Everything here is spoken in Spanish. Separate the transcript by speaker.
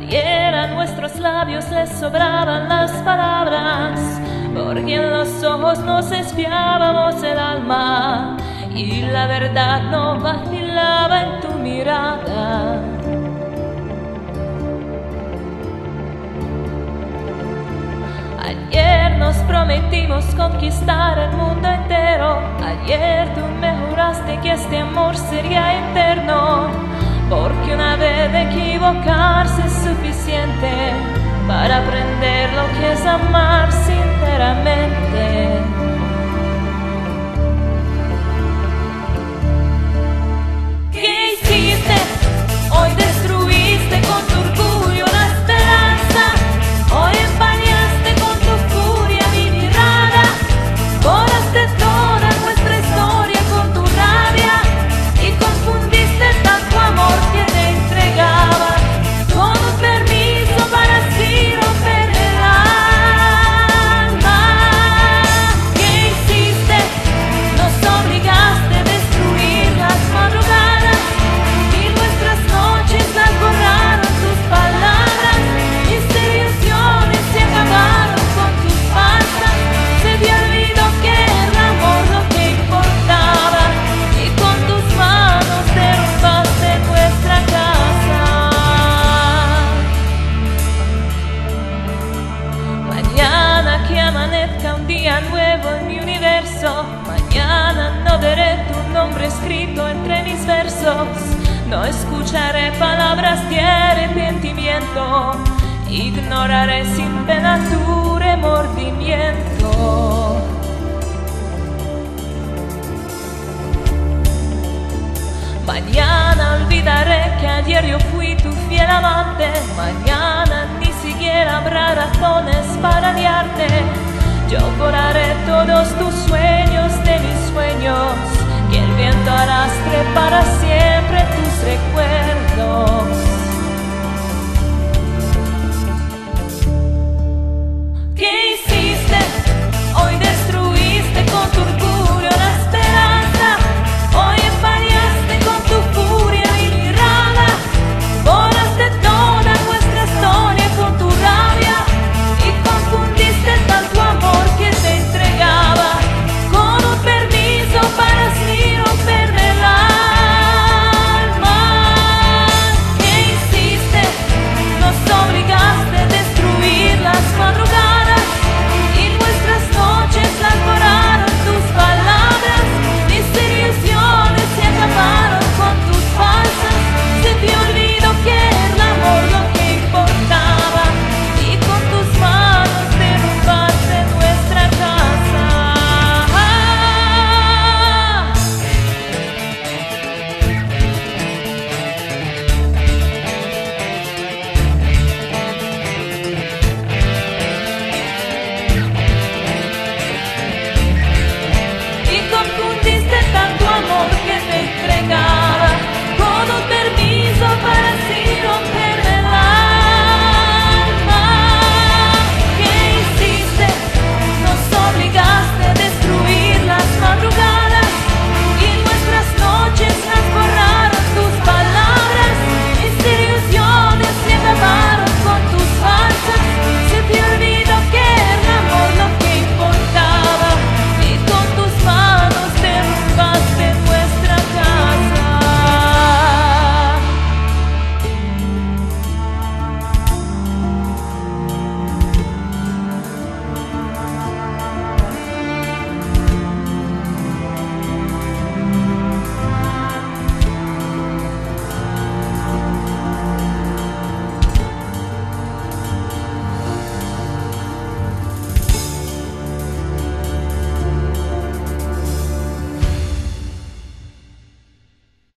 Speaker 1: Ayer a nuestros labios les sobraban las palabras, porque en los ojos nos espiábamos el alma y la verdad no vacilaba en tu mirada. Ayer nos prometimos conquistar el mundo entero. Ayer tú me juraste que este amor sería eterno, porque una vez de equivocarse es suficiente para aprender lo que es amar sinceramente. ¿Qué hiciste? Hoy destruiste con tu orgullo la esperanza. Hoy empañaste con tu furia mi mirada. Borraste toda nuestra historia con tu rabia y confundiste tanto amor que te entregaba con un permiso para así romper el alma. ¿Qué hiciste? Nos obligaste a destruir las madrugadas y nuestras noches las borraron tus palabras. Mis ilusiones se acabaron con tus falsas. Se te olvidó que era amor lo que importaba y con tus manos derrumbaste nuestra casa. Mañana que amanezca un día nuevo en mi universo, mañana no veré tu nombre escrito entre mis versos. No escucharé palabras de arrepentimiento, ignoraré sin pena tu remordimiento. Mañana olvidaré que ayer yo fui tu fiel amante. Mañana ni siquiera habrá razones para odiarte. Yo borraré todos tus sueños de mis sueños, que el viento arrastre para siempre tus recuerdos.